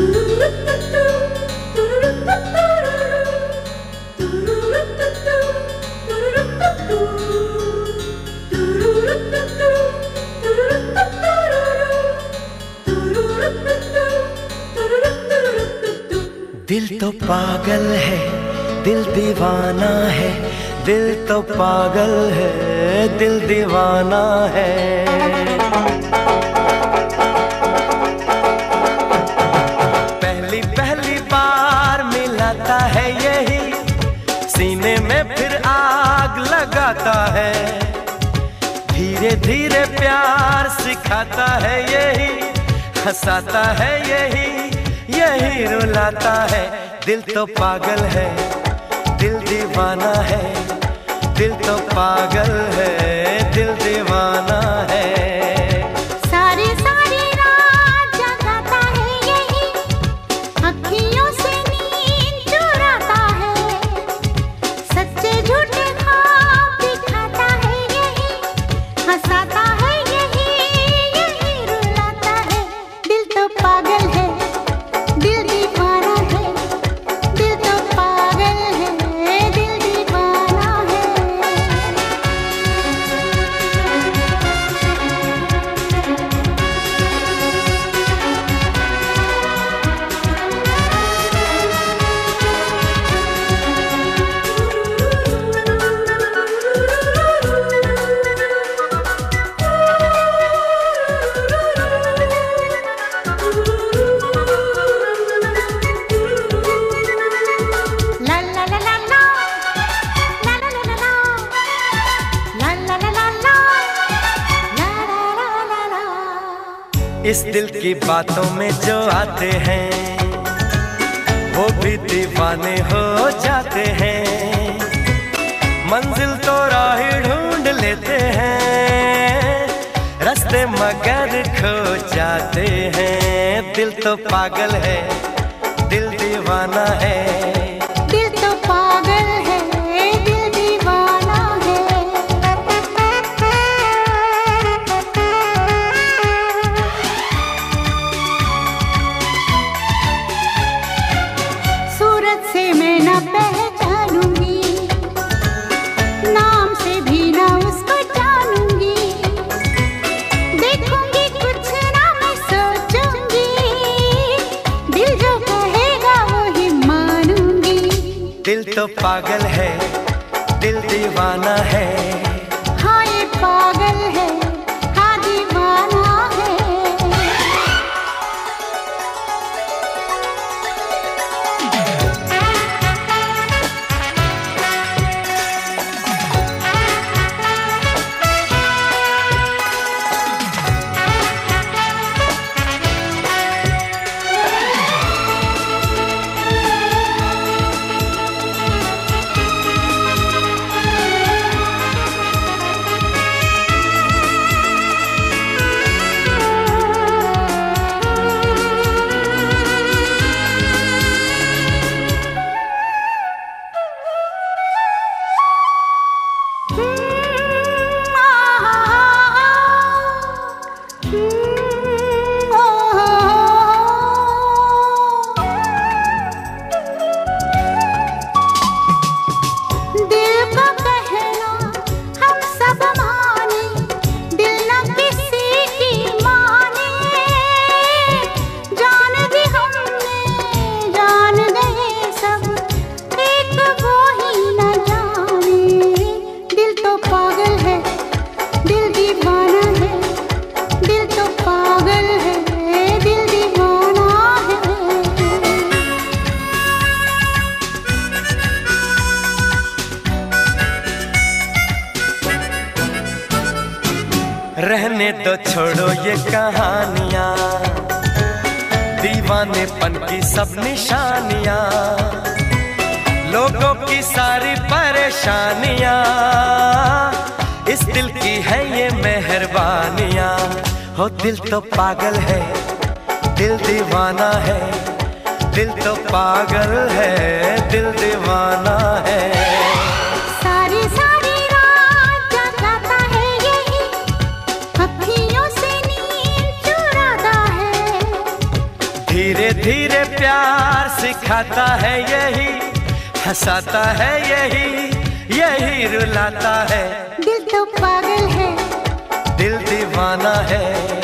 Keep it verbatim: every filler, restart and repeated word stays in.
दिल तो पागल है, दिल दीवाना है, दिल तो पागल है, दिल दीवाना है। पहली पहली बार मिलाता है यही, सीने में फिर आग लगाता है। धीरे धीरे प्यार सिखाता है यही, हंसाता है यही, यही रुलाता है। दिल तो पागल है, दिल दीवाना है, दिल तो पागल है, दिल दीवाना है। सारी सारी रात जगाता है यही, अखियों से नींद चुराता है। सच्चे झूठे ख्वाब दिखाता है यही, हंसाता है यही, यही रुलाता है। दिल तो पागल है, दिल दीवाना है, दिल तो पागल है, दिल दीवाना है। ला ला ला ला ला, ला ला ला ला ला, ला ला ला ला ला, ला ला ला ला ला। इस दिल की बातों में जो आते हैं, वो भी दीवाने हो जाते हैं। मंजिल तो राह ढूंढ लेते हैं, रास्ते मगर खो जाते हैं। दिल तो पागल है, दिल दीवाना है। दिल तो पागल है, दिल दीवाना है। सूरत से मैं न पहचानूंगी, नाम से भी न उसको जानूंगी। देखूंगी कुछ ना मैं सोचूंगी, दिल जो कहेगा वो ही मानूंगी। दिल तो पागल है, दिल दीवाना है। हाँ ये पागल है, हाँ दीवाना है। दिल का कहना हम सब माने, दिल न किसी की माने। जान दी हमने, जान गए सब, एक वो ही न जाने। दिल तो पागल है, दिल दीवाना है, दिल तो पागल है, दिल दीवाना है। रहने दो छोड़ो ये कहानियां, दीवानेपन की सब निशानियां, लोगों की सारी परेशानियां। इस दिल की है ये मेहरबानियां। हो दिल तो पागल है, दिल दीवाना है, दिल तो पागल है, दिल दीवाना है। सारी सारी रात जगाता है यही, अखियों से नींद चुराता है। धीरे धीरे प्यार सिखाता है यही, हंसाता है यही, यही रुलाता है। दिल तो पागल है, दिल दीवाना है।